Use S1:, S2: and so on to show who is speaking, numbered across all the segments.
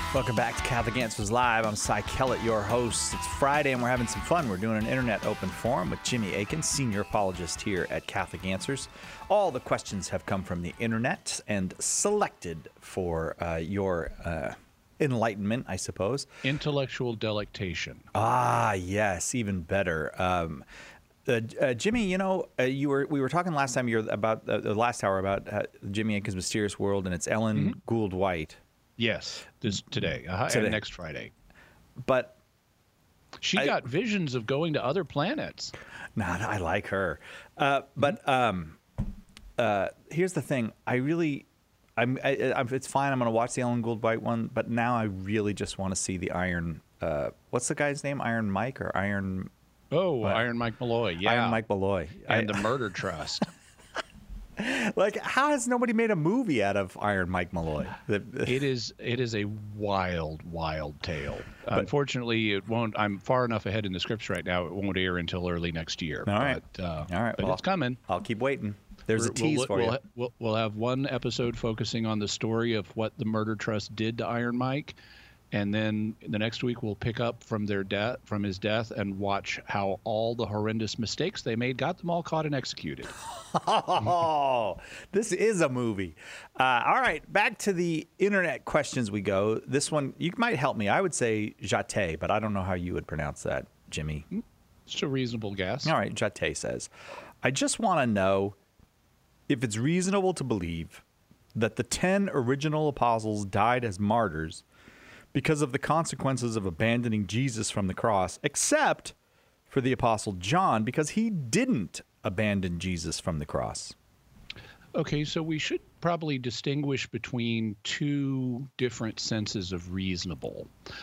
S1: Welcome back to Catholic Answers Live. I'm Cy Kellett, your host. It's Friday and we're having some fun. We're doing an internet open forum with Jimmy Akin, senior apologist here at Catholic Answers. All the questions have come from the internet and selected for your enlightenment, I suppose.
S2: Intellectual delectation.
S1: Ah, yes, even better. Jimmy, you know, we were talking last time about the last hour about Jimmy Akin's Mysterious World, and it's Ellen Gould White.
S2: Yes, today. And next Friday.
S1: But
S2: she got visions of going to other planets.
S1: I like her. But here's the thing. It's fine. I'm going to watch the Ellen Gould White one, but now I really just want to see the Iron. What's the guy's name? Iron Mike or Iron?
S2: Iron Mike Malloy. Yeah,
S1: Iron Mike Malloy
S2: and the Murder Trust.
S1: Like, how has nobody made a movie out of Iron Mike Malloy?
S2: It is a wild, wild tale. Unfortunately, it won't. I'm far enough ahead in the scripts right now. It won't air until early next year.
S1: All right.
S2: But it's coming.
S1: I'll keep waiting. There's a tease for you.
S2: We'll have one episode focusing on the story of what the Murder Trust did to Iron Mike. And then the next week we'll pick up from his death, and watch how all the horrendous mistakes they made got them all caught and executed.
S1: Oh, this is a movie. All right, back to the internet questions we go. This one, you might help me. I would say Jate, but I don't know how you would pronounce that, Jimmy.
S2: It's a reasonable guess.
S1: All right, Jate says, I just want to know if it's reasonable to believe that the 10 original apostles died as martyrs because of the consequences of abandoning Jesus from the cross, except for the Apostle John, because he didn't abandon Jesus from the cross.
S2: Okay, so we should probably distinguish between two different senses of reasonable.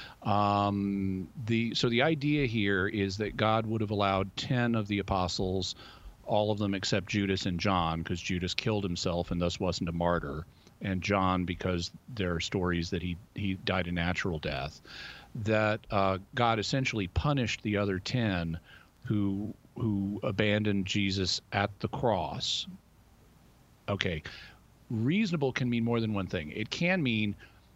S2: The idea here is that God would have allowed 10 of the apostles, all of them except Judas and John, because Judas killed himself and thus wasn't a martyr, and John because there are stories that he died a natural death, that God essentially punished the other 10 who abandoned Jesus at the cross. Okay, reasonable can mean more than one thing. It can mean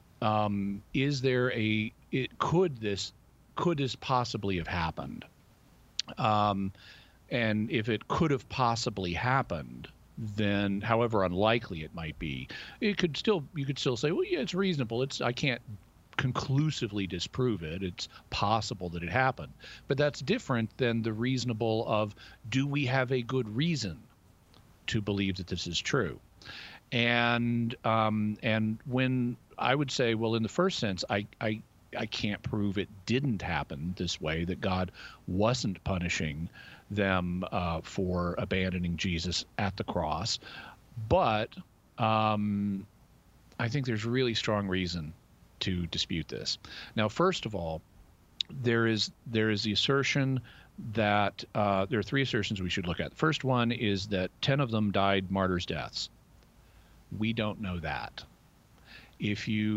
S2: could this possibly have happened? And if it could have possibly happened, then however unlikely it might be, you could still say, well, yeah, it's reasonable. I can't conclusively disprove it. It's possible that it happened. But that's different than the reasonable of, do we have a good reason to believe that this is true? And when I would say, well, in the first sense, I can't prove it didn't happen this way, that God wasn't punishing them for abandoning Jesus at the cross. But I think there's really strong reason to dispute this. Now, first of all, there is the assertion that there are three assertions we should look at. The first one is that 10 of them died martyrs' deaths. We don't know that. We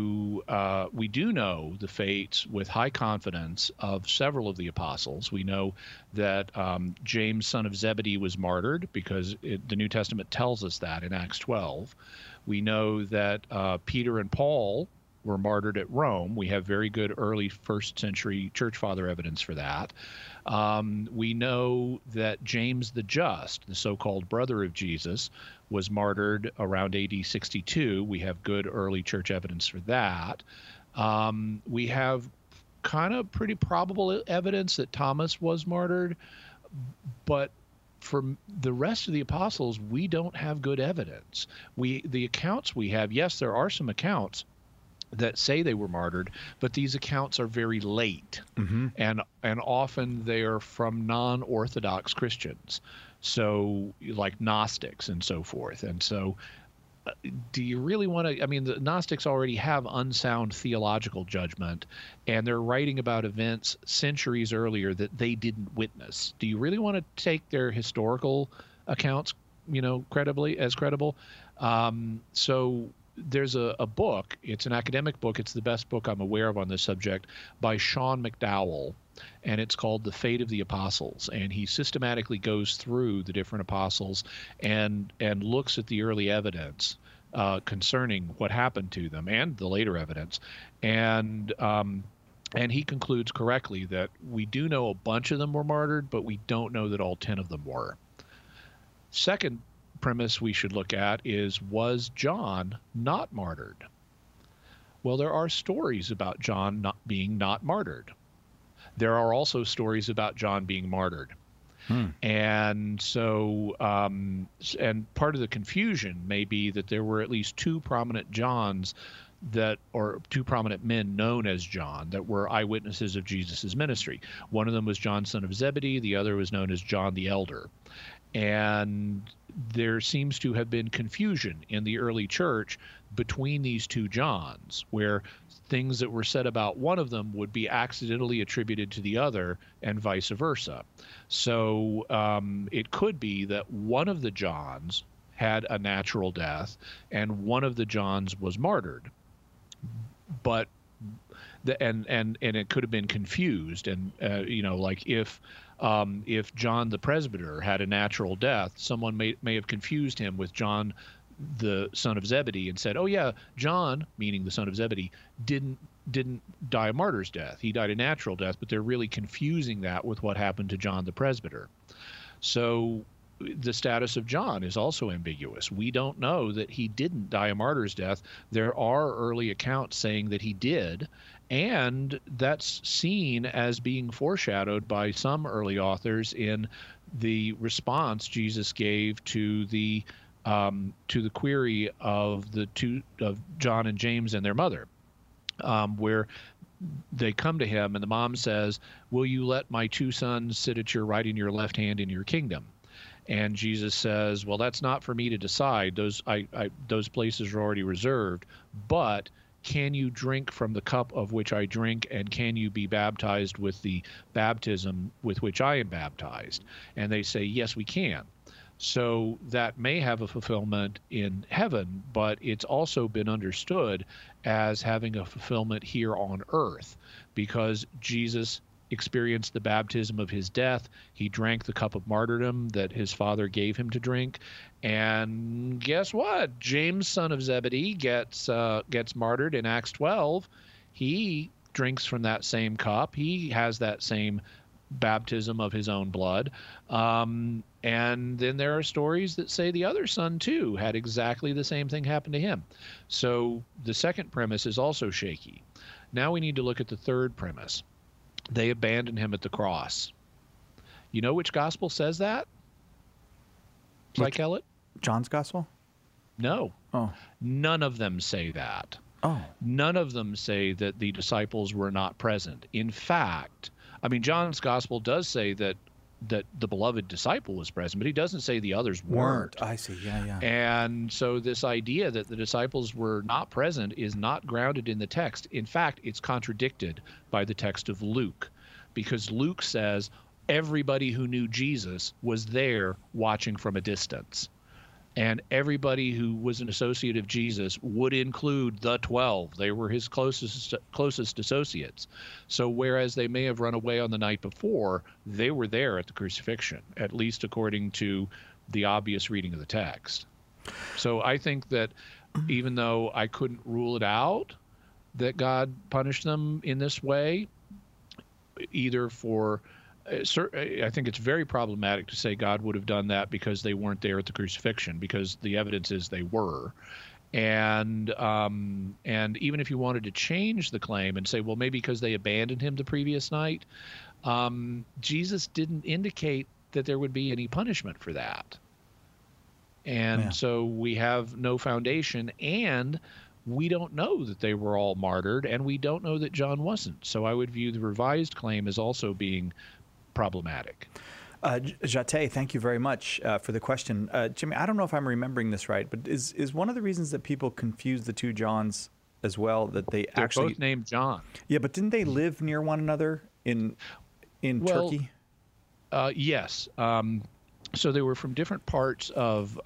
S2: do know the fates with high confidence of several of the apostles. We know that James, son of Zebedee, was martyred because the New Testament tells us that in Acts 12. We know that Peter and Paul were martyred at Rome. We have very good early first century church father evidence for that. We know that James the Just, the so-called brother of Jesus, was martyred around AD 62. We have good early church evidence for that. We have kind of pretty probable evidence that Thomas was martyred, but for the rest of the apostles, we don't have good evidence. The accounts we have, yes, there are some accounts that say they were martyred, but these accounts are very late, and often they are from non-Orthodox Christians, so like Gnostics and so forth. And so do you really want to, I mean, the Gnostics already have unsound theological judgment, and they're writing about events centuries earlier that they didn't witness. Do you really want to take their historical accounts, credible? So there's a book. It's an academic book. It's the best book I'm aware of on this subject, by Sean McDowell, and it's called The Fate of the Apostles. And he systematically goes through the different apostles and looks at the early evidence concerning what happened to them and the later evidence. And he concludes correctly that we do know a bunch of them were martyred, but we don't know that all 10 of them were. Second premise we should look at is, was John not martyred? Well, there are stories about John not martyred. There are also stories about John being martyred. And so, and part of the confusion may be that there were at least two prominent Johns or two prominent men known as John that were eyewitnesses of Jesus's ministry. One of them was John, son of Zebedee. The other was known as John the Elder. And there seems to have been confusion in the early church between these two Johns, where things that were said about one of them would be accidentally attributed to the other and vice versa. So it could be that one of the Johns had a natural death and one of the Johns was martyred. But and it could have been confused, and like if John the presbyter had a natural death, someone may have confused him with John the son of Zebedee and said, oh yeah, John, meaning the son of Zebedee, didn't die a martyr's death. He died a natural death, but they're really confusing that with what happened to John the presbyter. So the status of John is also ambiguous. We don't know that he didn't die a martyr's death. There are early accounts saying that he did, and that's seen as being foreshadowed by some early authors in the response Jesus gave to the query of John and James and their mother, where they come to him and the mom says, "Will you let my two sons sit at your right and your left hand in your kingdom?" And Jesus says, "Well, that's not for me to decide. Those places are already reserved. But can you drink from the cup of which I drink, and can you be baptized with the baptism with which I am baptized?" And they say, "Yes, we can." So that may have a fulfillment in heaven, but it's also been understood as having a fulfillment here on earth, because Jesus experienced the baptism of his death. He drank the cup of martyrdom that his father gave him to drink. And guess what? James, son of Zebedee, gets martyred in Acts 12. He drinks from that same cup. He has that same baptism of his own blood. And then there are stories that say the other son, too, had exactly the same thing happen to him. So the second premise is also shaky. Now we need to look at the third premise. They abandoned him at the cross. You know which gospel says that? Mike Ellett?
S1: John's gospel?
S2: No.
S1: Oh.
S2: None of them say that.
S1: Oh.
S2: None of them say that the disciples were not present. In fact, I mean, John's gospel does say that the beloved disciple was present, but he doesn't say the others weren't.
S1: I see. Yeah.
S2: And so this idea that the disciples were not present is not grounded in the text. In fact, it's contradicted by the text of Luke, because Luke says everybody who knew Jesus was there watching from a distance. And everybody who was an associate of Jesus would include the 12. They were his closest associates. So whereas they may have run away on the night before, they were there at the crucifixion, at least according to the obvious reading of the text. So I think that even though I couldn't rule it out that God punished them in this way, either for I think it's very problematic to say God would have done that because they weren't there at the crucifixion, because the evidence is they were. And even if you wanted to change the claim and say, well, maybe because they abandoned him the previous night, Jesus didn't indicate that there would be any punishment for that. And so we have no foundation, and we don't know that they were all martyred, and we don't know that John wasn't. So I would view the revised claim as also being problematic.
S1: Jate, thank you very much for the question. Jimmy, I don't know if I'm remembering this right, but is one of the reasons that people confuse the two Johns as well that they're actually
S2: both named John? Yeah,
S1: but didn't they live near one another in Turkey?
S2: Yes. So they were from different parts of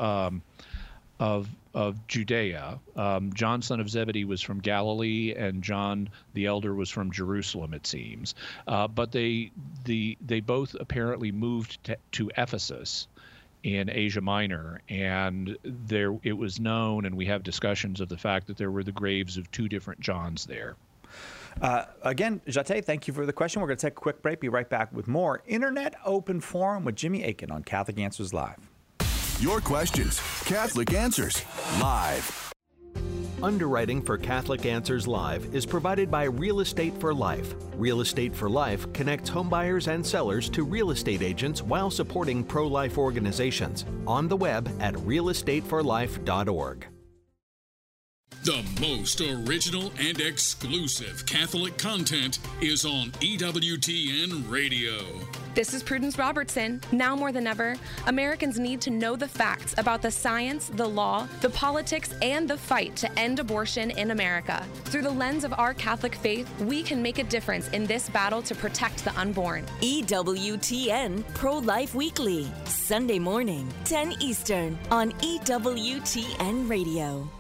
S2: Judea. John, son of Zebedee, was from Galilee, and John the Elder was from Jerusalem, it seems. But they both apparently moved to Ephesus in Asia Minor, and it was known, and we have discussions of the fact that there were the graves of 2 different Johns there.
S1: Again, Jate, thank you for the question. We're going to take a quick break. Be right back with more Internet Open Forum with Jimmy Akin on Catholic Answers Live.
S3: Your questions, Catholic Answers Live.
S4: Underwriting for Catholic Answers Live is provided by Real Estate for Life. Real Estate for Life connects homebuyers and sellers to real estate agents while supporting pro-life organizations. On the web at realestateforlife.org.
S5: The most original and exclusive Catholic content is on EWTN Radio.
S6: This is Prudence Robertson. Now more than ever, Americans need to know the facts about the science, the law, the politics, and the fight to end abortion in America. Through the lens of our Catholic faith, we can make a difference in this battle to protect the unborn.
S7: EWTN Pro-Life Weekly, Sunday morning, 10 Eastern, on EWTN Radio.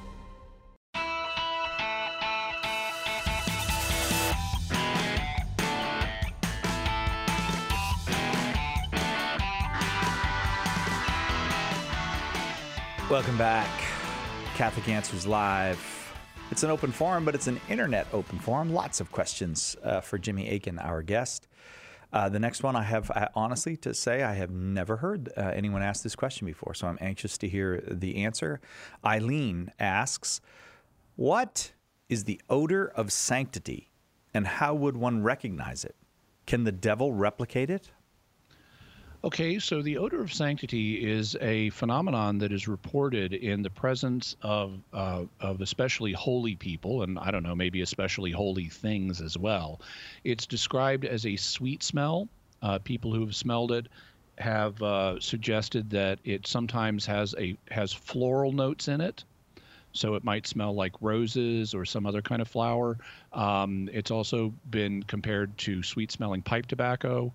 S1: Welcome back. Catholic Answers Live. It's an open forum, but it's an internet open forum. Lots of questions for Jimmy Akin, our guest. The next one honestly to say, I have never heard anyone ask this question before, so I'm anxious to hear the answer. Eileen asks, what is the odor of sanctity, and how would one recognize it? Can the devil replicate it?
S2: Okay, so the odor of sanctity is a phenomenon that is reported in the presence of especially holy people, and I don't know, maybe especially holy things as well. It's described as a sweet smell. People who have smelled it have suggested that it sometimes has floral notes in it. So it might smell like roses or some other kind of flower. It's also been compared to sweet-smelling pipe tobacco.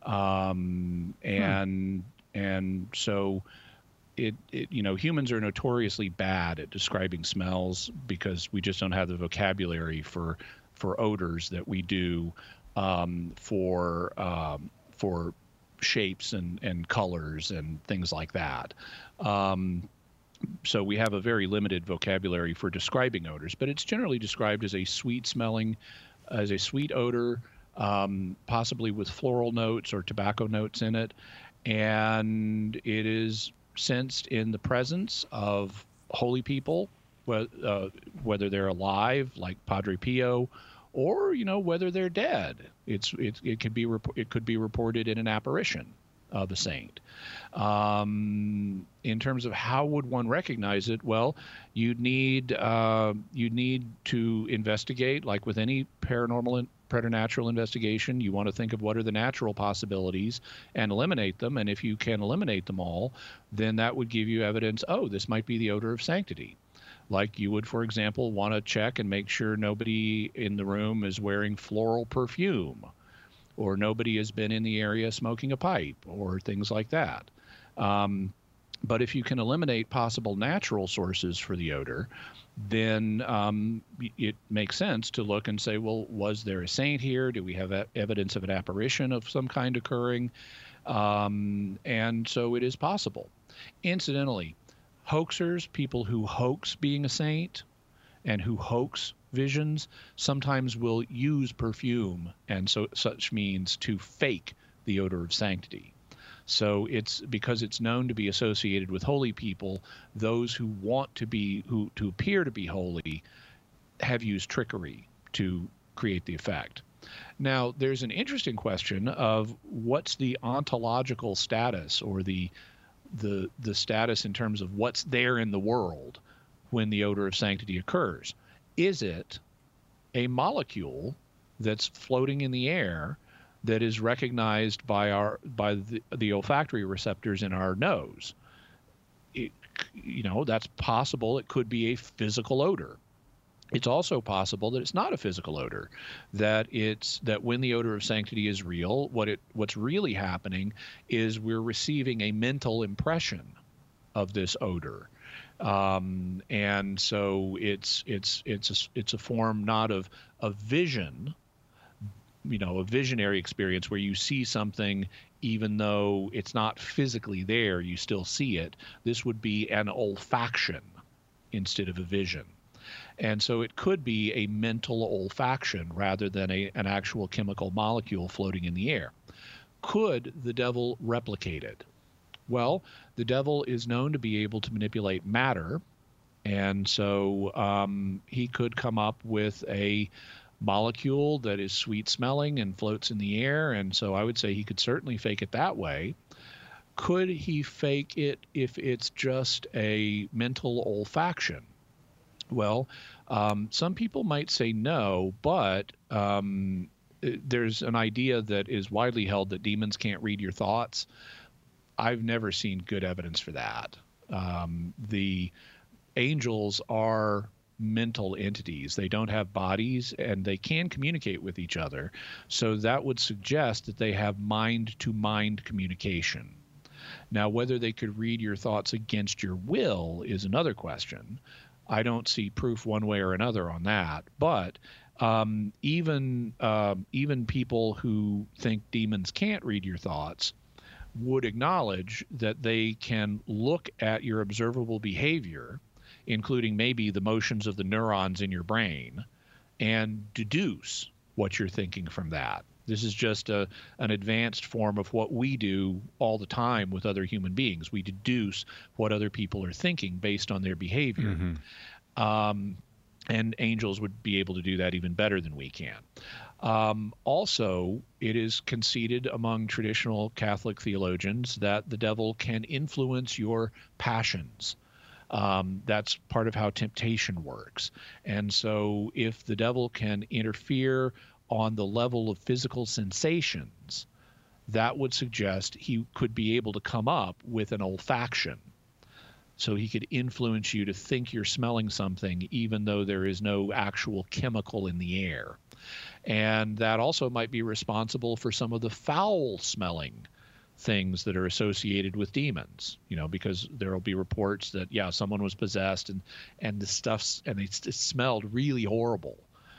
S2: And so humans are notoriously bad at describing smells because we just don't have the vocabulary for odors that we do for shapes and colors and things like that. So we have a very limited vocabulary for describing odors, but it's generally described as a sweet odor, possibly with floral notes or tobacco notes in it. And it is sensed in the presence of holy people, whether they're alive, like Padre Pio, or, whether they're dead. It could be reported in an apparition of a saint. In terms of how would one recognize it, well, you'd need to investigate, like with any preternatural investigation. You want to think of what are the natural possibilities and eliminate them. And if you can eliminate them all, then that would give you evidence, this might be the odor of sanctity. Like you would, for example, want to check and make sure nobody in the room is wearing floral perfume, or nobody has been in the area smoking a pipe, or things like that. But if you can eliminate possible natural sources for the odor, then it makes sense to look and say, well, was there a saint here? Do we have evidence of an apparition of some kind occurring? And so it is possible. Incidentally, hoaxers, people who hoax being a saint and who hoax visions, sometimes will use perfume and such means to fake the odor of sanctity. So it's because it's known to be associated with holy people. Those who want to appear to be holy have used trickery to create the effect. Now, there's an interesting question of what's the ontological status, or the status in terms of what's there in the world when the odor of sanctity occurs. Is it a molecule that's floating in the air that is recognized by the olfactory receptors in our nose? That's possible. It could be a physical odor. It's also possible that it's not a physical odor, that when the odor of sanctity is real, what's really happening is we're receiving a mental impression of this odor. And so it's a form not of vision, a visionary experience where you see something even though it's not physically there, you still see it. This would be an olfaction instead of a vision. And so it could be a mental olfaction rather than an actual chemical molecule floating in the air. Could the devil replicate it? Well, the devil is known to be able to manipulate matter, and so he could come up with a molecule that is sweet smelling and floats in the air, and so I would say he could certainly fake it that way. Could he fake it if it's just a mental olfaction? Well, some people might say no, but there's an idea that is widely held that demons can't read your thoughts. I've never seen good evidence for that. The angels are mental entities. They don't have bodies, and they can communicate with each other. So that would suggest that they have mind-to-mind communication. Now, whether they could read your thoughts against your will is another question. I don't see proof one way or another on that. But even people who think demons can't read your thoughts would acknowledge that they can look at your observable behavior, including maybe the motions of the neurons in your brain, and deduce what you're thinking from that. This is just an advanced form of what we do all the time with other human beings. We deduce what other people are thinking based on their behavior. Mm-hmm. And angels would be able to do that even better than we can. Also, it is conceded among traditional Catholic theologians that the devil can influence your passions. That's part of how temptation works. And so if the devil can interfere on the level of physical sensations, that would suggest he could be able to come up with an olfaction. So he could influence you to think you're smelling something even though there is no actual chemical in the air. And that also might be responsible for some of the foul-smelling things that are associated with demons, because there will be reports that, someone was possessed and the stuff's, and it smelled really horrible.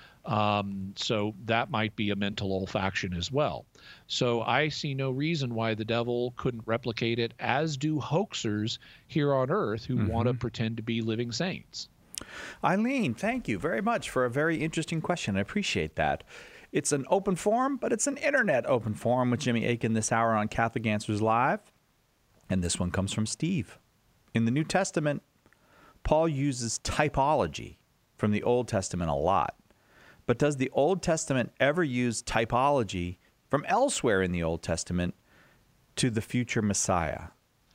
S2: So that might be a mental olfaction as well. So I see no reason why the devil couldn't replicate it, as do hoaxers here on earth who want to pretend to be living saints.
S1: Eileen, thank you very much for a very interesting question. I appreciate that. It's an open forum, but it's an internet open forum with Jimmy Akin this hour on Catholic Answers Live. And this one comes from Steve. In the New Testament, Paul uses typology from the Old Testament a lot. But does the Old Testament ever use typology from elsewhere in the Old Testament to the future Messiah?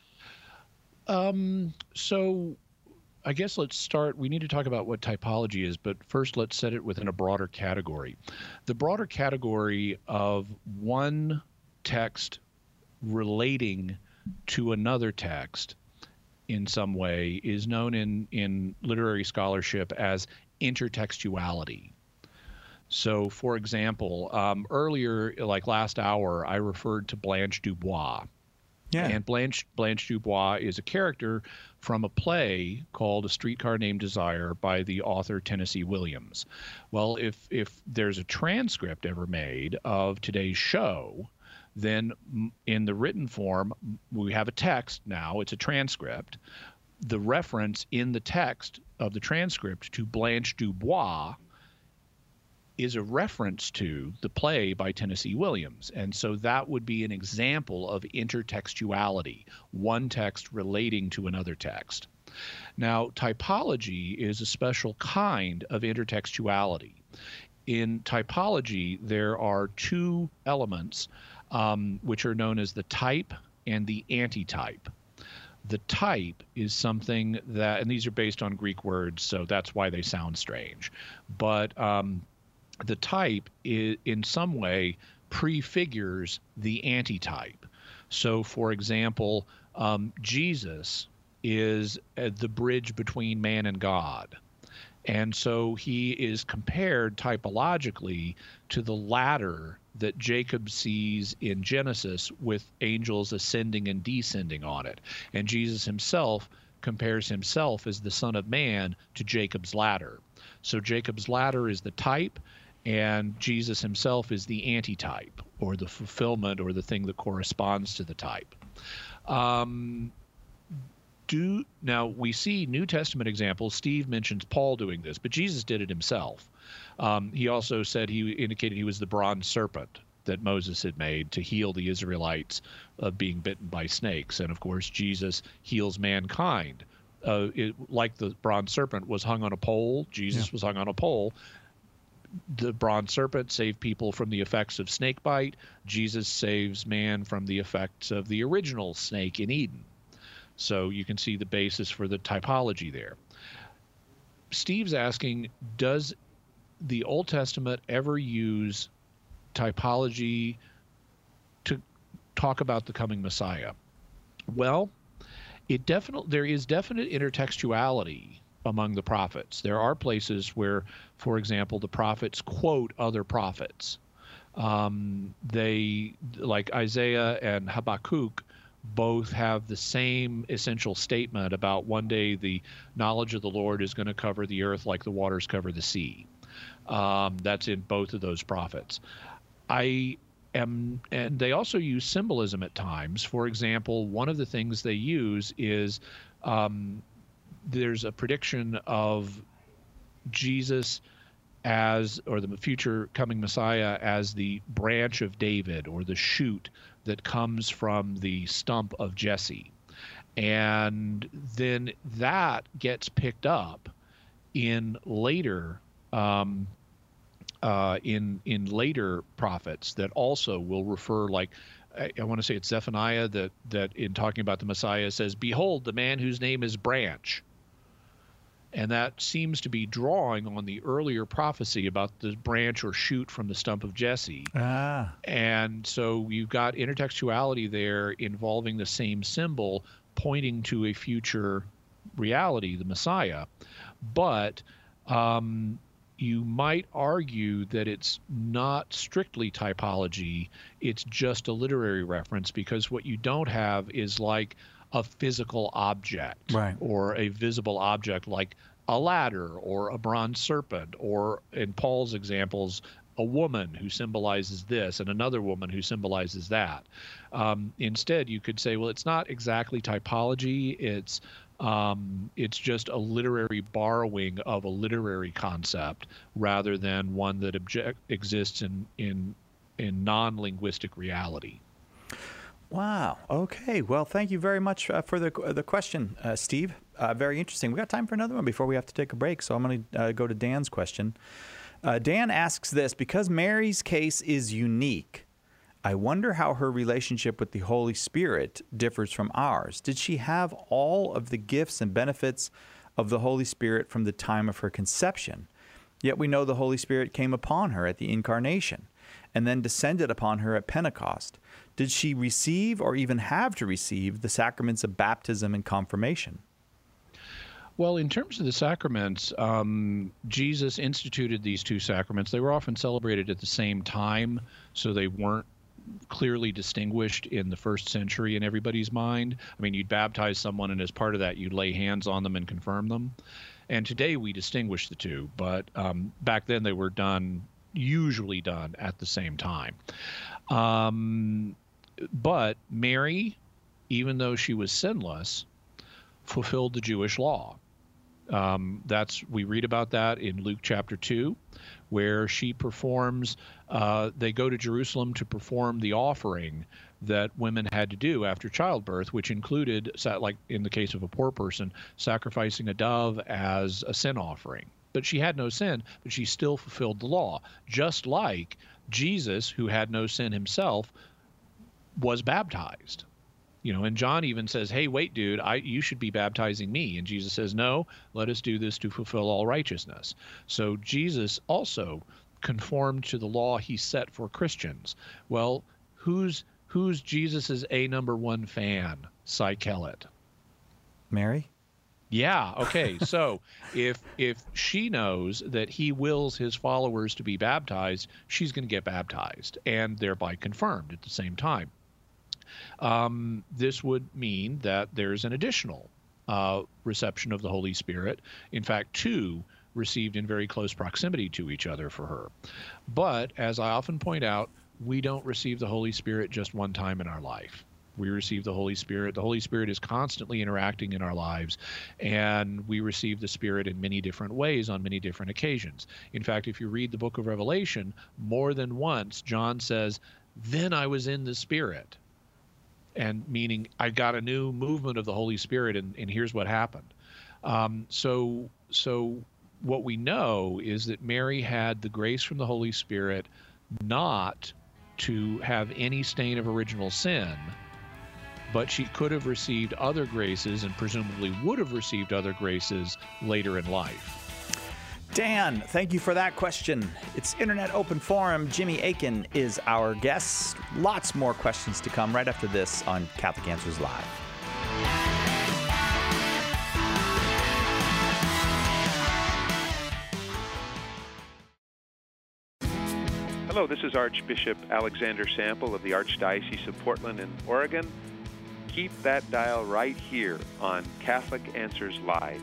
S2: So I guess let's start. We need to talk about what typology is, but first let's set it within a broader category. The broader category of one text relating to another text in some way is known in literary scholarship as intertextuality. So, for example, earlier, like last hour, I referred to Blanche DuBois. Yeah. And Blanche DuBois is a character from a play called A Streetcar Named Desire by the author Tennessee Williams. Well, if there's a transcript ever made of today's show, then in the written form, we have a text now. It's a transcript. The reference in the text of the transcript to Blanche DuBois is a reference to the play by Tennessee Williams. And so that would be an example of intertextuality, one text relating to another text. Now, typology is a special kind of intertextuality. In typology, there are two elements which are known as the type and the antitype. The type is something that, and these are based on Greek words, so that's why they sound strange. But the type is, in some way, prefigures the antitype. So, for example, Jesus is the bridge between man and God. And so he is compared typologically to the ladder that Jacob sees in Genesis with angels ascending and descending on it. And Jesus himself compares himself as the Son of Man to Jacob's ladder. So Jacob's ladder is the type, and Jesus himself is the antitype, or the fulfillment, or the thing that corresponds to the type. Now we see New Testament examples. Steve mentions Paul doing this, but Jesus did it himself. He also said, he indicated he was the bronze serpent that Moses had made to heal the Israelites of being bitten by snakes. And of course, Jesus heals mankind. Like the bronze serpent was hung on a pole, Jesus was hung on a pole. The bronze serpent saved people from the effects of snake bite. Jesus saves man from the effects of the original snake in Eden. So you can see the basis for the typology there. Steve's asking, does the Old Testament ever use typology to talk about the coming Messiah? Well, there is definite intertextuality among the prophets. There are places where, for example, the prophets quote other prophets. They, like Isaiah and Habakkuk, both have the same essential statement about one day the knowledge of the Lord is going to cover the earth like the waters cover the sea. That's in both of those prophets. And they also use symbolism at times. For example, one of the things they use is there's a prediction of Jesus or the future coming Messiah as the branch of David, or the shoot that comes from the stump of Jesse. And then that gets picked up in later in later prophets that also will refer, like I want to say it's Zephaniah that in talking about the Messiah says, "Behold, the man whose name is Branch." And that seems to be drawing on the earlier prophecy about the branch or shoot from the stump of Jesse. And so you've got intertextuality there involving the same symbol pointing to a future reality, the Messiah. But you might argue that it's not strictly typology, it's just a literary reference, because what you don't have is like a physical object,
S1: right,
S2: or a visible object like a ladder or a bronze serpent, or in Paul's examples, a woman who symbolizes this and another woman who symbolizes that. Instead, you could say, well, it's not exactly typology, it's just a literary borrowing of a literary concept rather than one that exists in non-linguistic reality.
S1: Wow. Okay. Well, thank you very much for the question, Steve. Very interesting. We got time for another one before we have to take a break, so I'm going to go to Dan's question. Dan asks this: because Mary's case is unique, I wonder how her relationship with the Holy Spirit differs from ours. Did she have all of the gifts and benefits of the Holy Spirit from the time of her conception? Yet we know the Holy Spirit came upon her at the Incarnation and then descended upon her at Pentecost. Did she receive, or even have to receive, the sacraments of baptism and confirmation?
S2: Well, in terms of the sacraments, Jesus instituted these two sacraments. They were often celebrated at the same time, so they weren't clearly distinguished in the first century in everybody's mind. I mean, you'd baptize someone, and as part of that, you'd lay hands on them and confirm them. And today we distinguish the two, but back then they were usually done at the same time. But Mary, even though she was sinless, fulfilled the Jewish law. We read about that in Luke chapter 2, where she performs, they go to Jerusalem to perform the offering that women had to do after childbirth, which included, like in the case of a poor person, sacrificing a dove as a sin offering. But she had no sin, but she still fulfilled the law, just like Jesus, who had no sin himself, was baptized. And John even says, "Hey, wait, dude, you should be baptizing me." And Jesus says, "No, let us do this to fulfill all righteousness." So Jesus also conformed to the law he set for Christians. Well, who's Jesus's number one fan? Cy Kellett.
S1: Mary?
S2: Yeah. Okay. So if she knows that he wills his followers to be baptized, she's going to get baptized and thereby confirmed at the same time. This would mean that there's an additional reception of the Holy Spirit. In fact, two received in very close proximity to each other for her. But as I often point out, we don't receive the Holy Spirit just one time in our life. We receive the Holy Spirit. The Holy Spirit is constantly interacting in our lives, and we receive the Spirit in many different ways on many different occasions. In fact, if you read the book of Revelation, more than once, John says, "Then I was in the Spirit," and meaning I got a new movement of the Holy Spirit, and here's what happened. So what we know is that Mary had the grace from the Holy Spirit not to have any stain of original sin, but she could have received other graces and presumably would have received other graces later in life.
S1: Dan, thank you for that question. It's Internet Open Forum. Jimmy Akin is our guest. Lots more questions to come right after this on Catholic Answers Live.
S8: Hello, this is Archbishop Alexander Sample of the Archdiocese of Portland in Oregon. Keep that dial right here on Catholic Answers Live.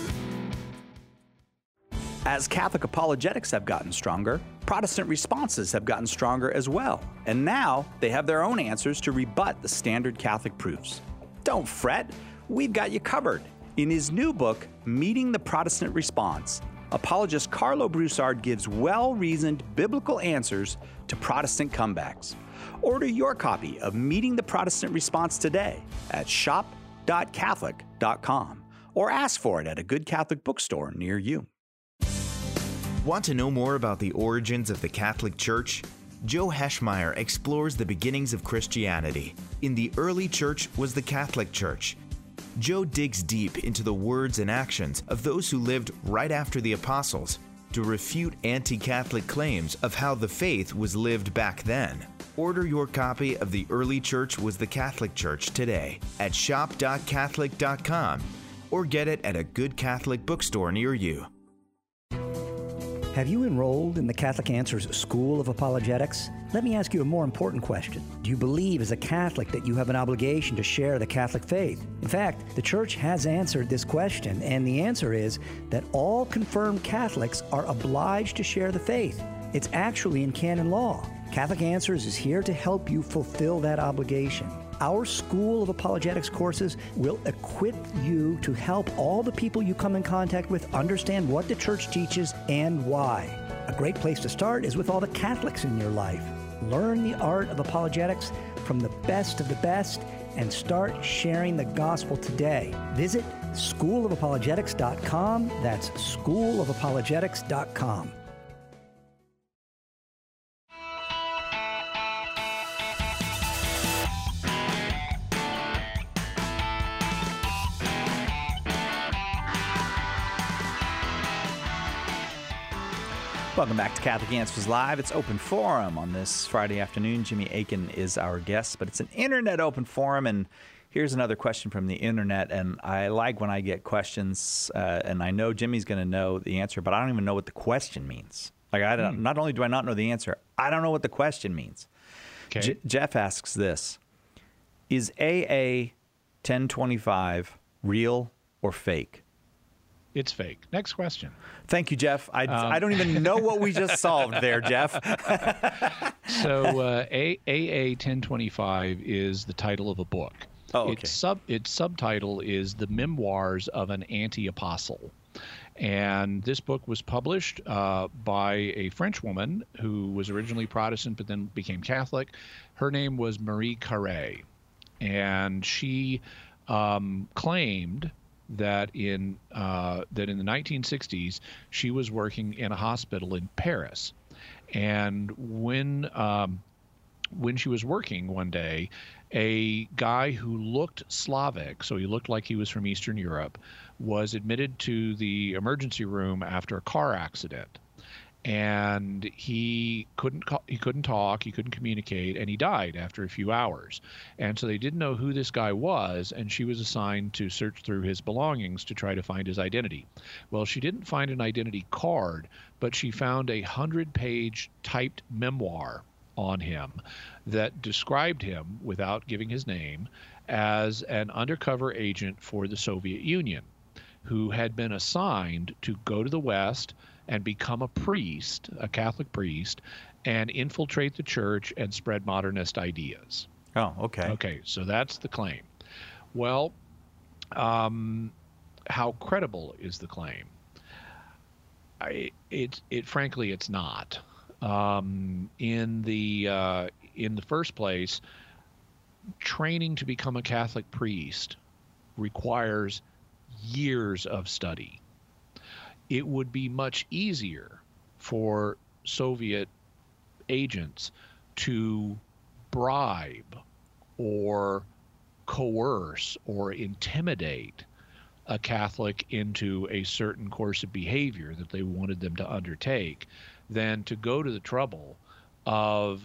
S1: As Catholic apologetics have gotten stronger, Protestant responses have gotten stronger as well. And now they have their own answers to rebut the standard Catholic proofs. Don't fret, we've got you covered. In his new book, Meeting the Protestant Response, apologist Carlo Broussard gives well-reasoned biblical answers to Protestant comebacks. Order your copy of Meeting the Protestant Response today at shop.catholic.com or ask for it at a good Catholic bookstore near you.
S9: Want to know more about the origins of the Catholic Church? Joe Heschmeyer explores the beginnings of Christianity. In the early church was the Catholic Church. Joe digs deep into the words and actions of those who lived right after the apostles to refute anti-Catholic claims of how the faith was lived back then. Order your copy of The Early Church Was the Catholic Church today at shop.catholic.com or get it at a good Catholic bookstore near you.
S10: Have you enrolled in the Catholic Answers School of Apologetics? Let me ask you a more important question. Do you believe as a Catholic that you have an obligation to share the Catholic faith? In fact, the Church has answered this question, and the answer is that all confirmed Catholics are obliged to share the faith. It's actually in canon law. Catholic Answers is here to help you fulfill that obligation. Our School of Apologetics courses will equip you to help all the people you come in contact with understand what the Church teaches and why. A great place to start is with all the Catholics in your life. Learn the art of apologetics from the best of the best and start sharing the gospel today. Visit schoolofapologetics.com. That's schoolofapologetics.com.
S1: Welcome back to Catholic Answers Live. It's open forum on this Friday afternoon. Jimmy Akin is our guest, but it's an internet open forum. And here's another question from the internet. And I like when I get questions, and I know Jimmy's going to know the answer, but I don't even know what the question means. Like, I don't, not only do I not know the answer, I don't know what the question means.
S2: Okay.
S1: Jeff asks this: is AA 1025 real or fake?
S2: It's fake. Next question.
S1: Thank you, Jeff. I don't even know what we just solved there, Jeff.
S2: So AA 1025 is the title of a book.
S1: Oh, okay.
S2: Its subtitle is The Memoirs of an Anti-Apostle. And this book was published by a French woman who was originally Protestant but then became Catholic. Her name was Marie Carré. And she claimed that in the 1960s she was working in a hospital in Paris, and when she was working one day, a guy who looked Slavic, so he looked like he was from Eastern Europe, was admitted to the emergency room after a car accident. And he couldn't talk, he couldn't communicate, and he died after a few hours. And so they didn't know who this guy was, and she was assigned to search through his belongings to try to find his identity. Well, she didn't find an identity card, but she found a 100-page typed memoir on him that described him, without giving his name, as an undercover agent for the Soviet Union, who had been assigned to go to the West and become a priest, a Catholic priest, and infiltrate the church and spread modernist ideas.
S1: Oh, okay.
S2: Okay, so that's the claim. Well, how credible is the claim? Frankly, it's not. In the first place, training to become a Catholic priest requires years of study. It would be much easier for Soviet agents to bribe or coerce or intimidate a Catholic into a certain course of behavior that they wanted them to undertake than to go to the trouble of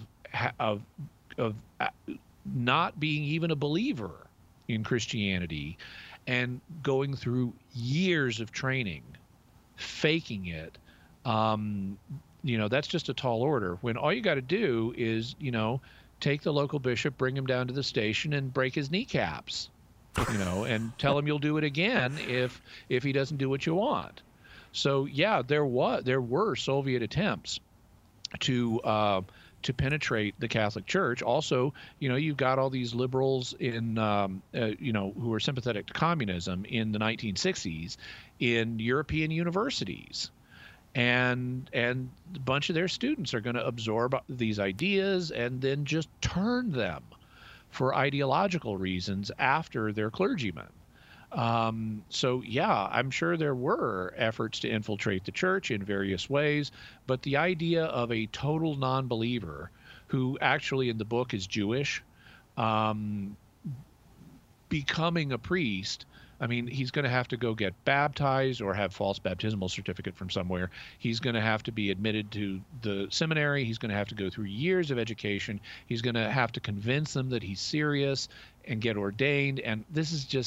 S2: not being even a believer in Christianity and going through years of training, faking it. That's just a tall order, when all you got to do is, take the local bishop, bring him down to the station and break his kneecaps, and tell him you'll do it again if he doesn't do what you want. So yeah, there were Soviet attempts to penetrate the Catholic Church. Also, you've got all these liberals in who are sympathetic to communism in the 1960s in European universities. And a bunch of their students are going to absorb these ideas and then just turn them for ideological reasons after they're clergymen. So yeah, I'm sure there were efforts to infiltrate the church in various ways, but the idea of a total non-believer who actually in the book is Jewish, becoming a priest, I mean, he's going to have to go get baptized or have false baptismal certificate from somewhere. He's going to have to be admitted to the seminary. He's going to have to go through years of education. He's going to have to convince them that he's serious and get ordained. And this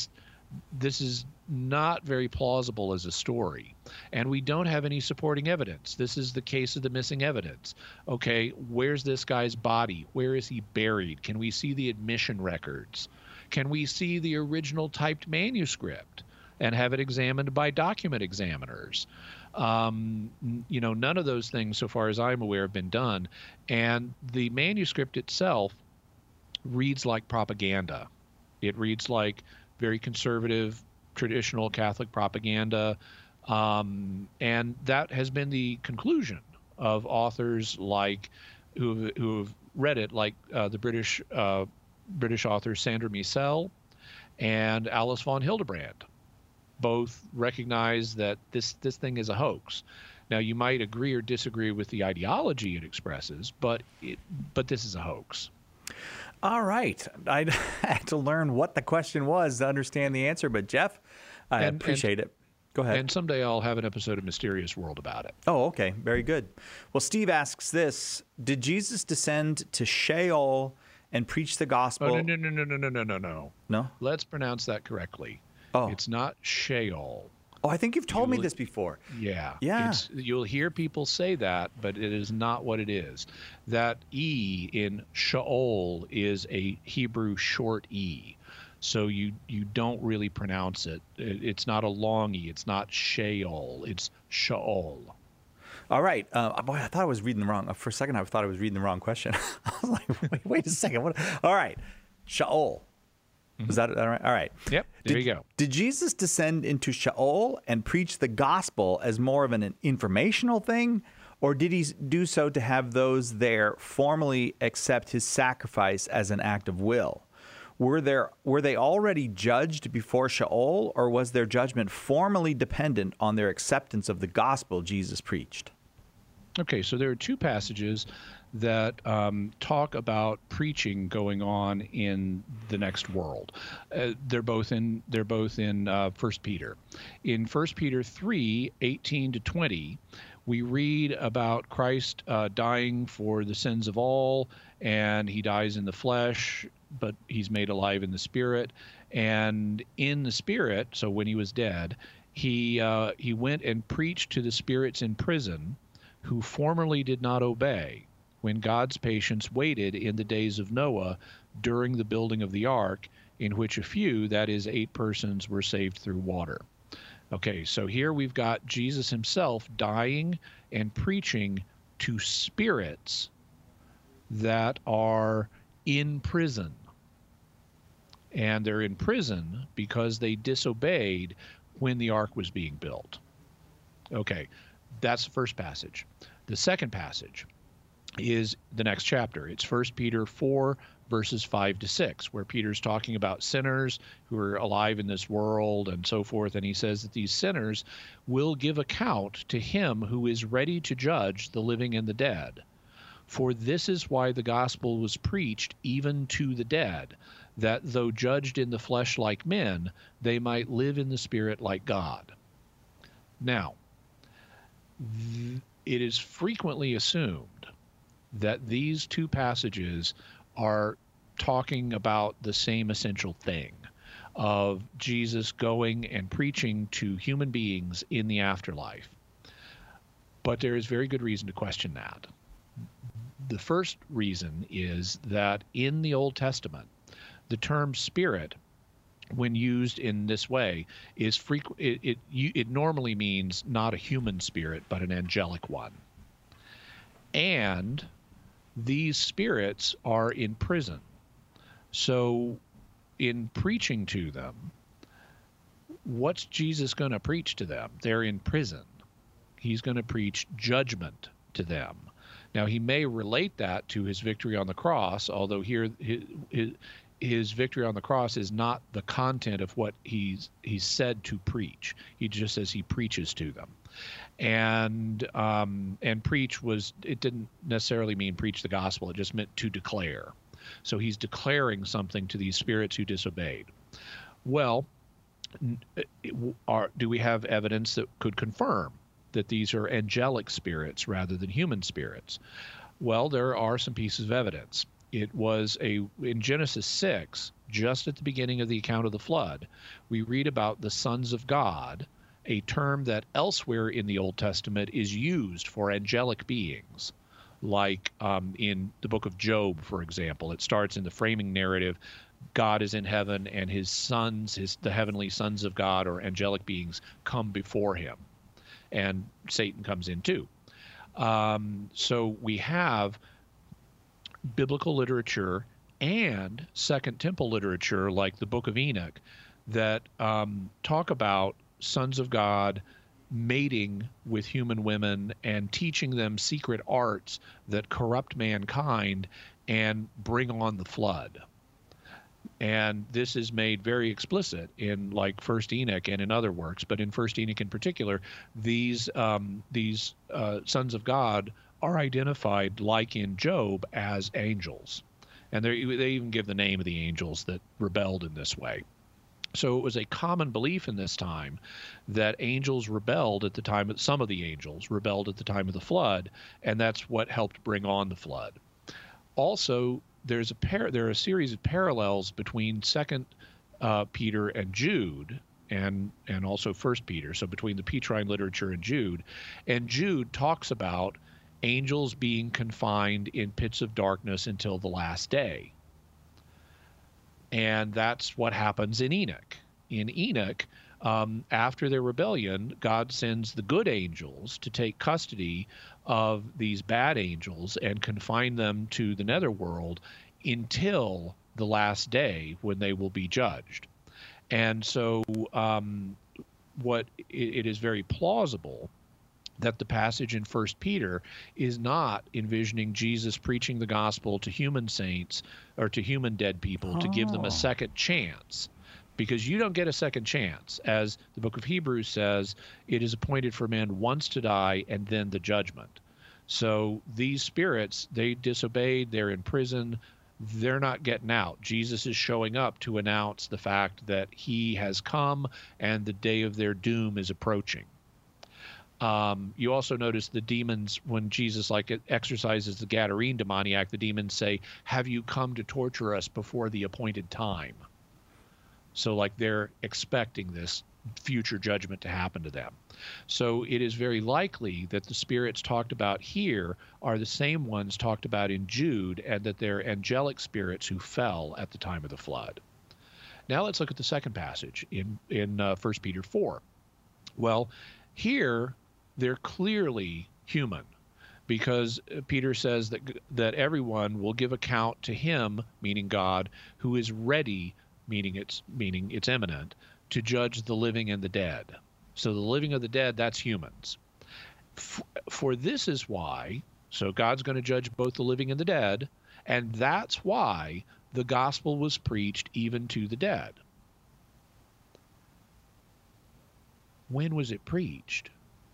S2: is not very plausible as a story. And we don't have any supporting evidence. This is the case of the missing evidence. Okay, where's this guy's body? Where is he buried? Can we see the admission records? Can we see the original typed manuscript and have it examined by document examiners? None of those things, so far as I'm aware, have been done. And the manuscript itself reads like propaganda. It reads like very conservative, traditional Catholic propaganda. And that has been the conclusion of authors like who have read it, like the British authors Sandra Miesel and Alice von Hildebrand. Both recognize that this thing is a hoax. Now, you might agree or disagree with the ideology it expresses, but this is a hoax.
S1: All right. I had to learn what the question was to understand the answer, but Jeff, I appreciate it. Go ahead.
S2: And someday I'll have an episode of Mysterious World about it.
S1: Oh, okay. Very good. Well, Steve asks this: did Jesus descend to Sheol and preach the gospel?
S2: Oh, no.
S1: No?
S2: Let's pronounce that correctly.
S1: Oh.
S2: It's not Sheol.
S1: Oh, I think you've told me this before.
S2: Yeah.
S1: Yeah.
S2: You'll hear people say that, but it is not what it is. That E in Sheol is a Hebrew short E. So you don't really pronounce it. It's not a long E. It's not Sheol. It's Sheol.
S1: All right. Boy, I thought I was reading the wrong. For a second, I thought I was reading the wrong question. I was like, wait a second. What? All right. Sheol. Mm-hmm. Is that all right? All right.
S2: Yep. There you go.
S1: Did Jesus descend into Sheol and preach the gospel as more of an informational thing? Or did he do so to have those there formally accept his sacrifice as an act of will? Were they already judged before Sheol, or was their judgment formally dependent on their acceptance of the gospel Jesus preached?
S2: Okay, so there are two passages that talk about preaching going on in the next world. They're both in 1 Peter. In 1 Peter 3:18-20, we read about Christ dying for the sins of all, and he dies in the flesh, but he's made alive in the spirit. And in the spirit, so when he was dead, he went and preached to the spirits in prison who formerly did not obey, when God's patience waited in the days of Noah during the building of the ark, in which a few, that is 8 persons, were saved through water. Okay, so here we've got Jesus himself dying and preaching to spirits that are in prison. And they're in prison because they disobeyed when the ark was being built. Okay, that's the first passage. The second passage is the next chapter. It's 1 Peter 4, verses 5 to 6, where Peter's talking about sinners who are alive in this world and so forth. And he says that these sinners will give account to him who is ready to judge the living and the dead. For this is why the gospel was preached even to the dead, that though judged in the flesh like men, they might live in the spirit like God. Now, it is frequently assumed that these two passages are talking about the same essential thing of Jesus going and preaching to human beings in the afterlife. But there is very good reason to question that. The first reason is that in the Old Testament, the term spirit, when used in this way, is it normally means not a human spirit, but an angelic one. And these spirits are in prison. So in preaching to them, what's Jesus going to preach to them? They're in prison. He's going to preach judgment to them. Now, he may relate that to his victory on the cross, although here his victory on the cross is not the content of what he's said to preach. He just says he preaches to them. And preach it didn't necessarily mean preach the gospel. It just meant to declare. So he's declaring something to these spirits who disobeyed. Well, do we have evidence that could confirm that these are angelic spirits rather than human spirits? Well, there are some pieces of evidence. It was in Genesis 6, just at the beginning of the account of the flood, we read about the sons of God, a term that elsewhere in the Old Testament is used for angelic beings. Like in the book of Job, for example, it starts in the framing narrative, God is in heaven and his sons, the heavenly sons of God or angelic beings come before him. And Satan comes in too. So we have biblical literature and Second Temple literature like the Book of Enoch that talk about sons of God mating with human women and teaching them secret arts that corrupt mankind and bring on the flood. And this is made very explicit in like First Enoch and in other works, but in First Enoch in particular, these sons of God are identified, like in Job, as angels. And they even give the name of the angels that rebelled in this way. So it was a common belief in this time that angels rebelled at the time, some of the angels rebelled at the time of the flood, and that's what helped bring on the flood. Also, there are a series of parallels between 2 Peter and Jude, and also 1 Peter, so between the Petrine literature and Jude talks about angels being confined in pits of darkness until the last day. And that's what happens in Enoch. In Enoch, after their rebellion, God sends the good angels to take custody of these bad angels and confine them to the netherworld until the last day when they will be judged. And so it is very plausible that the passage in 1 Peter is not envisioning Jesus preaching the gospel to human saints or to human dead people to give them a second chance. Because you don't get a second chance. As the book of Hebrews says, it is appointed for men once to die and then the judgment. So these spirits, they disobeyed, they're in prison, they're not getting out. Jesus is showing up to announce the fact that he has come and the day of their doom is approaching. You also notice the demons, when Jesus exorcises the Gadarene demoniac, the demons say, "Have you come to torture us before the appointed time?" So they're expecting this future judgment to happen to them. So it is very likely that the spirits talked about here are the same ones talked about in Jude, and that they're angelic spirits who fell at the time of the flood. Now let's look at the second passage in 1 Peter 4. Well, here they're clearly human, because Peter says that everyone will give account to him, meaning God, who is ready, meaning it's imminent, to judge the living and the dead. So the living and the dead, that's humans. For this is why, so God's going to judge both the living and the dead, and that's why the gospel was preached even to the dead. When was it preached?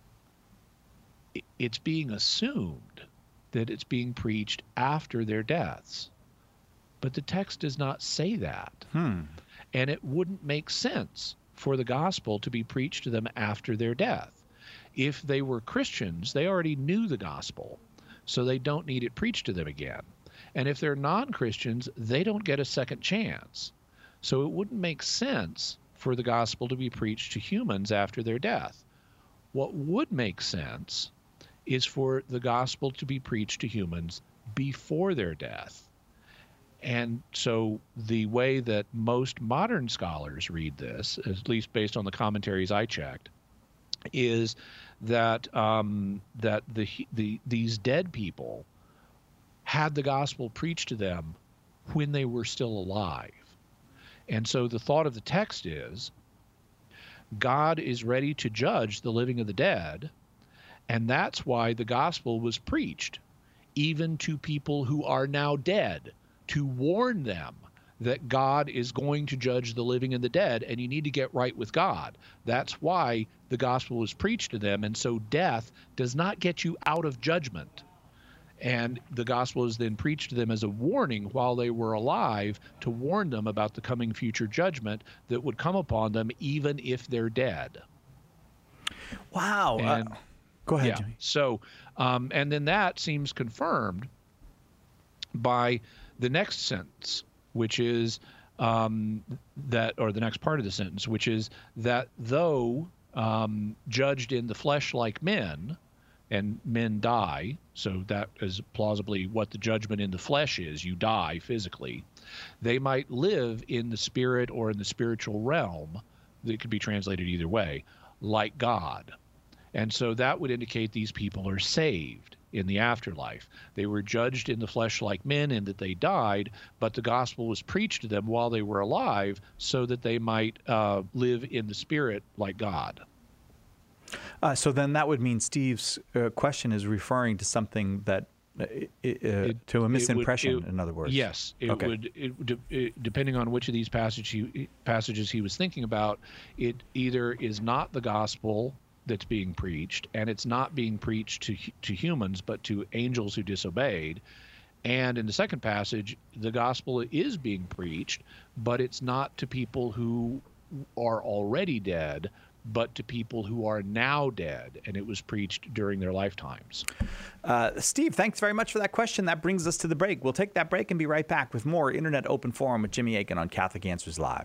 S2: It's being assumed that it's being preached after their deaths. But the text does not say that. And it wouldn't make sense for the gospel to be preached to them after their death. If they were Christians, they already knew the gospel, so they don't need it preached to them again. And if they're non-Christians, they don't get a second chance. So it wouldn't make sense for the gospel to be preached to humans after their death. What would make sense is for the gospel to be preached to humans before their death. And so the way that most modern scholars read this, at least based on the commentaries I checked, is that these dead people had the gospel preached to them when they were still alive. And so the thought of the text is, God is ready to judge the living and the dead, and that's why the gospel was preached, even to people who are now dead, to warn them that God is going to judge the living and the dead, and you need to get right with God. That's why the gospel was preached to them, and so death does not get you out of judgment. And the gospel is then preached to them as a warning while they were alive, to warn them about the coming future judgment that would come upon them even if they're dead.
S1: Wow.
S2: And,
S1: go ahead,
S2: yeah,
S1: Jimmy.
S2: So, and then that seems confirmed by the next sentence, which is that, or the next part of the sentence, which is that though judged in the flesh like men, and men die, so that is plausibly what the judgment in the flesh is. You die physically. They might live in the spirit or in the spiritual realm. That could be translated either way, like God. And so that would indicate these people are saved in the afterlife. They were judged in the flesh like men in that they died, but the gospel was preached to them while they were alive so that they might live in the spirit like God.
S1: So then that would mean Steve's question is referring to something that, to a misimpression, in other words.
S2: Yes. It would, depending on which of these passages he was thinking about, it either is not the gospel that's being preached, and it's not being preached to humans, but to angels who disobeyed. And in the second passage, the gospel is being preached, but it's not to people who are already dead, but to people who are now dead, and it was preached during their lifetimes.
S1: Steve, thanks very much for that question. That brings us to the break. We'll take that break and be right back with more Internet Open Forum with Jimmy Akin on Catholic Answers Live.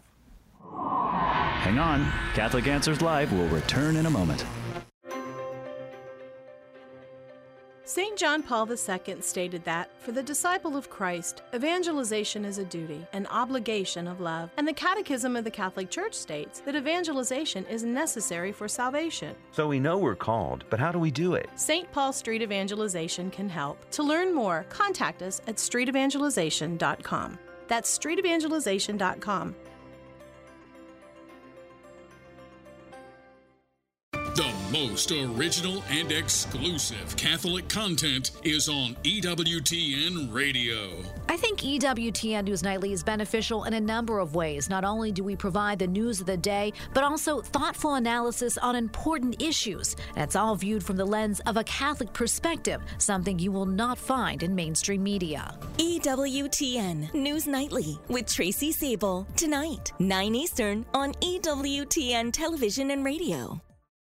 S11: Hang on. Catholic Answers Live will return in a moment.
S12: St. John Paul II stated that, for the disciple of Christ, evangelization is a duty, an obligation of love. And the Catechism of the Catholic Church states that evangelization is necessary for salvation.
S13: So we know we're called, but how do we do it?
S12: St. Paul Street Evangelization can help. To learn more, contact us at streetevangelization.com. That's streetevangelization.com.
S5: The most original and exclusive Catholic content is on EWTN Radio.
S14: I think EWTN News Nightly is beneficial in a number of ways. Not only do we provide the news of the day, but also thoughtful analysis on important issues. And it's all viewed from the lens of a Catholic perspective, something you will not find in mainstream media.
S7: EWTN News Nightly with Tracy Sable. Tonight, 9 Eastern on EWTN Television and Radio.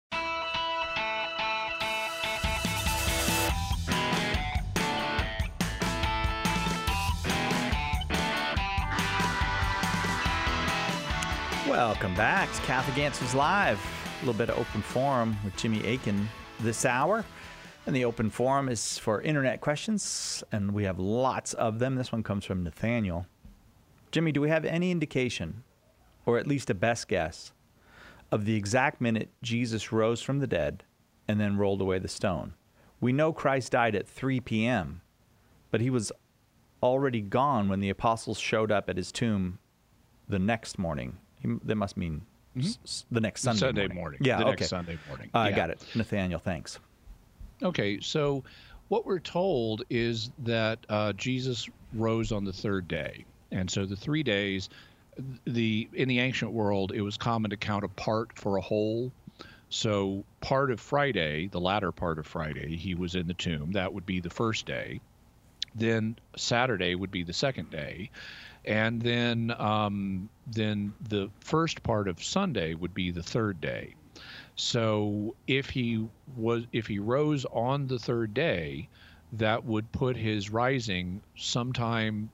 S1: Welcome back to Catholic Answers Live. A little bit of open forum with Jimmy Akin this hour. And the open forum is for internet questions, and we have lots of them. This one comes from Nathaniel. Jimmy, do we have any indication, or at least a best guess, of the exact minute Jesus rose from the dead and then rolled away the stone. We know Christ died at 3 p.m., but he was already gone when the apostles showed up at his tomb the next morning. That must mean the next Sunday morning. Yeah,
S2: the
S1: okay.
S2: next Sunday morning.
S1: I got it. Nathaniel, thanks.
S2: Okay, so what we're told is that Jesus rose on the third day. And so the 3 days, in the ancient world, it was common to count a part for a whole. So part of Friday, the latter part of Friday, he was in the tomb. That would be the first day. Then Saturday would be the second day. And then the first part of Sunday would be the third day. So if he rose on the third day, that would put his rising sometime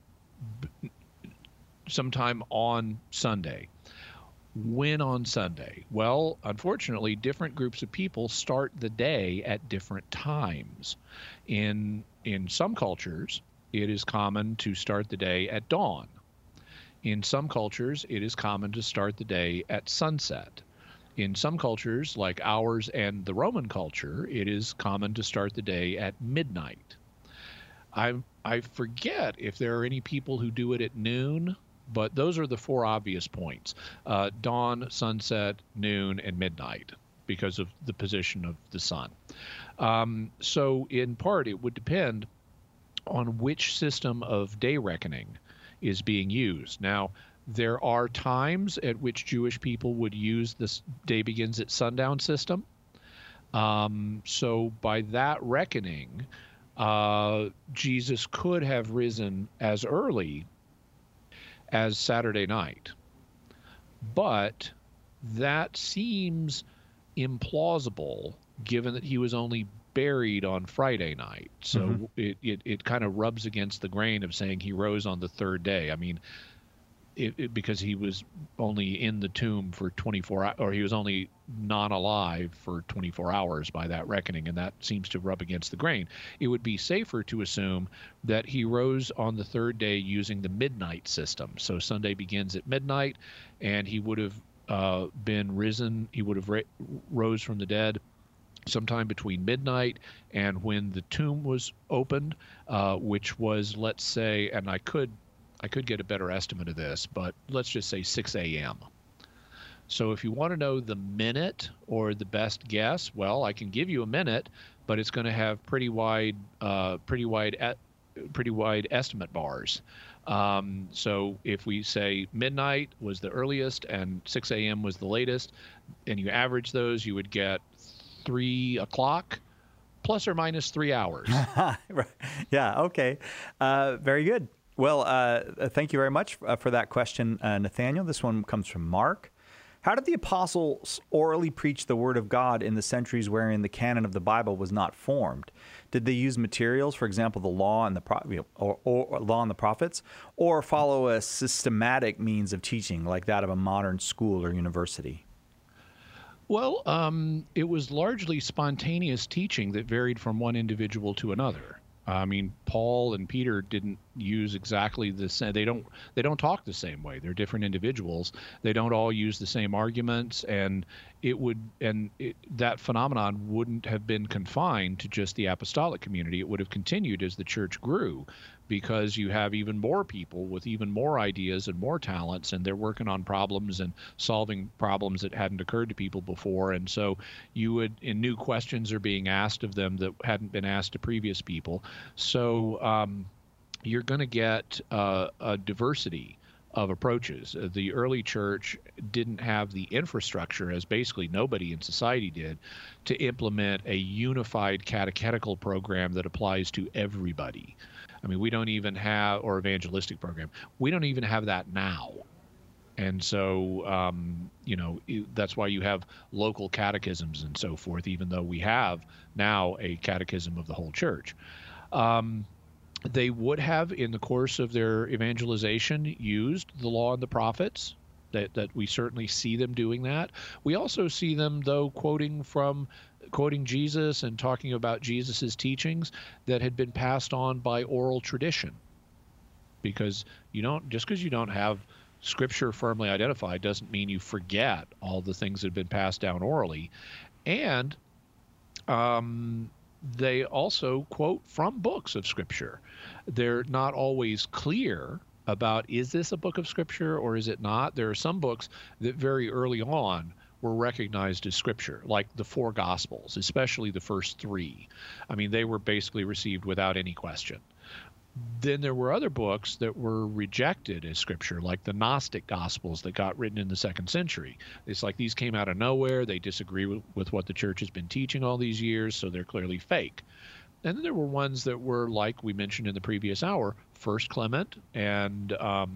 S2: on Sunday. When on Sunday? Well, unfortunately, different groups of people start the day at different times. In some cultures, it is common to start the day at dawn. In some cultures, it is common to start the day at sunset. In some cultures, like ours and the Roman culture, it is common to start the day at midnight. I forget if there are any people who do it at noon, but those are the four obvious points: dawn, sunset, noon, and midnight, because of the position of the sun. So in part, it would depend on which system of day reckoning is being used. Now, there are times at which Jewish people would use this day begins at sundown system. So by that reckoning, Jesus could have risen as early as Saturday night. But that seems implausible given that he was only buried on Friday night. So it kind of rubs against the grain of saying he rose on the third day. I mean, because he was only in the tomb for 24 hours, or he was only not alive for 24 hours by that reckoning, and that seems to rub against the grain. It would be safer to assume that he rose on the third day using the midnight system. So Sunday begins at midnight, and he would have been risen, he would have rose from the dead sometime between midnight and when the tomb was opened, which was, let's say, and I could get a better estimate of this, but let's just say 6 a.m. So if you want to know the minute or the best guess, well, I can give you a minute, but it's going to have pretty wide estimate bars. So if we say midnight was the earliest and 6 a.m. was the latest, and you average those, you would get 3 o'clock plus or minus 3 hours.
S1: Yeah, okay. Very good. Well, thank you very much for that question, Nathaniel. This one comes from Mark. How did the apostles orally preach the word of God in the centuries wherein the canon of the Bible was not formed? Did they use materials, for example, the law and or law and the prophets, or follow a systematic means of teaching like that of a modern school or university?
S2: Well, it was largely spontaneous teaching that varied from one individual to another. I mean, Paul and Peter didn't use exactly the same. They don't talk the same way. They're different individuals. They don't all use the same arguments, and that phenomenon wouldn't have been confined to just the apostolic community. It would have continued as the church grew, because you have even more people with even more ideas and more talents, and they're working on problems and solving problems that hadn't occurred to people before. And so new questions are being asked of them that hadn't been asked to previous people. So you're going to get a diversity of approaches. The early church didn't have the infrastructure, as basically nobody in society did, to implement a unified catechetical program that applies to everybody. I mean, we don't even have, or evangelistic program, we don't even have that now. And so, that's why you have local catechisms and so forth, even though we have now a catechism of the whole church. They would have, in the course of their evangelization, used the law and the prophets, that we certainly see them doing that. We also see them, though, quoting Jesus and talking about Jesus's teachings that had been passed on by oral tradition. Because just because you don't have Scripture firmly identified doesn't mean you forget all the things that have been passed down orally. And they also quote from books of Scripture. They're not always clear about, is this a book of Scripture or is it not? There are some books that very early on were recognized as Scripture, like the four Gospels, especially the first three. I mean, they were basically received without any question. Then there were other books that were rejected as Scripture, like the Gnostic Gospels that got written in the 2nd century. It's like these came out of nowhere. They disagree with what the church has been teaching all these years, so they're clearly fake. And then there were ones that were, like we mentioned in the previous hour, First Clement and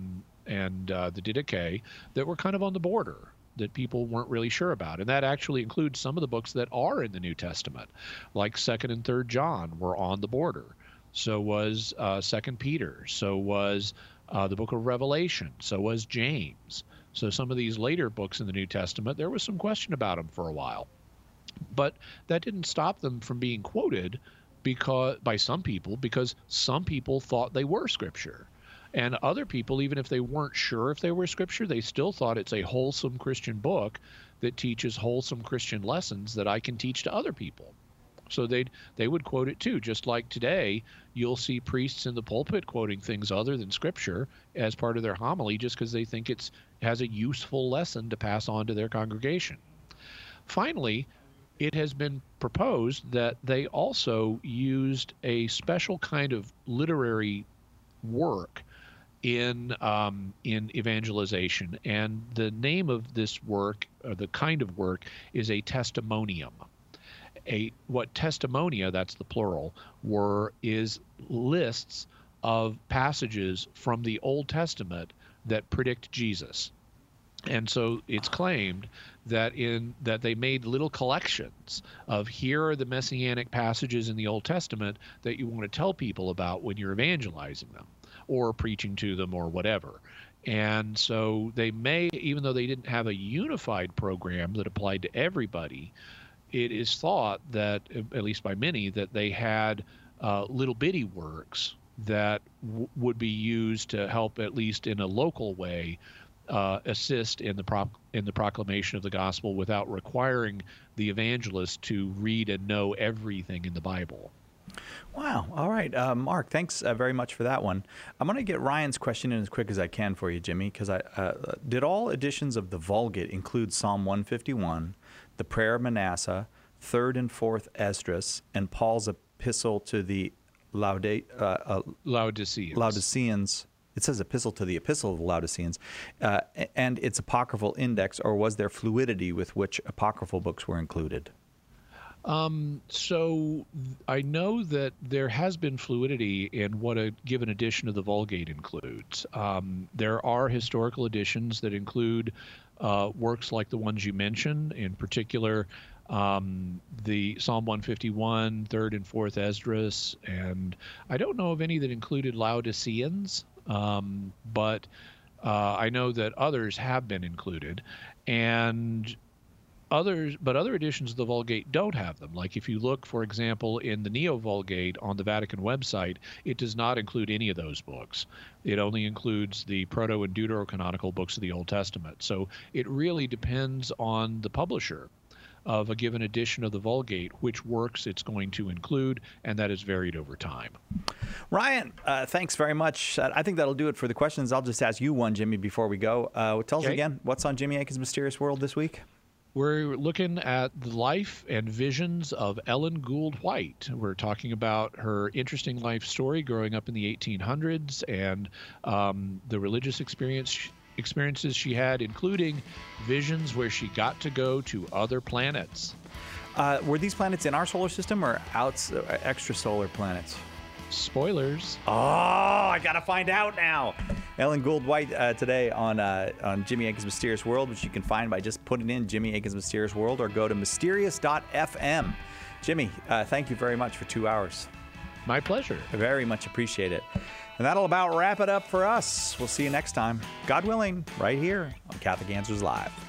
S2: the Didache, that were kind of on the border, that people weren't really sure about. And that actually includes some of the books that are in the New Testament, like 2nd and 3rd John were on the border. So was 2nd Peter. So was the book of Revelation. So was James. So some of these later books in the New Testament, there was some question about them for a while. But that didn't stop them from being quoted by some people, because some people thought they were Scripture. And other people, even if they weren't sure if they were Scripture, they still thought it's a wholesome Christian book that teaches wholesome Christian lessons that I can teach to other people. So they would quote it too, just like today you'll see priests in the pulpit quoting things other than Scripture as part of their homily just because they think it has a useful lesson to pass on to their congregation. Finally, it has been proposed that they also used a special kind of literary work in evangelization, and the name of this work, or the kind of work, is a testimonium. What testimonia, that's the plural, is lists of passages from the Old Testament that predict Jesus. And so it's claimed that they made little collections of, here are the messianic passages in the Old Testament that you want to tell people about when you're evangelizing them or preaching to them or whatever. And so they may, even though they didn't have a unified program that applied to everybody, it is thought that, at least by many, that they had little bitty works that would be used to help, at least in a local way, assist in the proclamation of the gospel without requiring the evangelist to read and know everything in the Bible.
S1: Wow. All right. Mark, thanks very much for that one. I'm going to get Ryan's question in as quick as I can for you, Jimmy, because did all editions of the Vulgate include Psalm 151, the Prayer of Manasseh, 3rd and 4th Esdras, and Paul's epistle to the Laodiceans? It says epistle to the Epistle of the Laodiceans, and its apocryphal index, or was there fluidity with which apocryphal books were included?
S2: So I know that there has been fluidity in what a given edition of the Vulgate includes. There are historical editions that include works like the ones you mentioned, in particular the Psalm 151, 3rd and 4th Esdras, and I don't know of any that included Laodiceans. But I know that others have been included, and other editions of the Vulgate don't have them. Like if you look, for example, in the Neo-Vulgate on the Vatican website, it does not include any of those books. It only includes the Proto- and Deuterocanonical books of the Old Testament. So it really depends on the publisher of a given edition of the Vulgate, which works it's going to include, and that is varied over time.
S1: Ryan, thanks very much. I think that'll do it for the questions. I'll just ask you one, Jimmy, before we go. Tell us again, what's on Jimmy Akin's Mysterious World this week?
S2: We're looking at the life and visions of Ellen Gould White. We're talking about her interesting life story growing up in the 1800s and the religious experiences she had, including visions where she got to go to other planets.
S1: Were these planets in our solar system or extrasolar planets?
S2: Spoilers.
S1: Oh, I gotta find out now. Ellen Gould White today on Jimmy Akin's Mysterious World, which you can find by just putting in Jimmy Akin's Mysterious World or go to mysterious.fm. Jimmy, thank you very much for 2 hours.
S2: My pleasure.
S1: I very much appreciate it. And that'll about wrap it up for us. We'll see you next time, God willing, right here on Catholic Answers Live.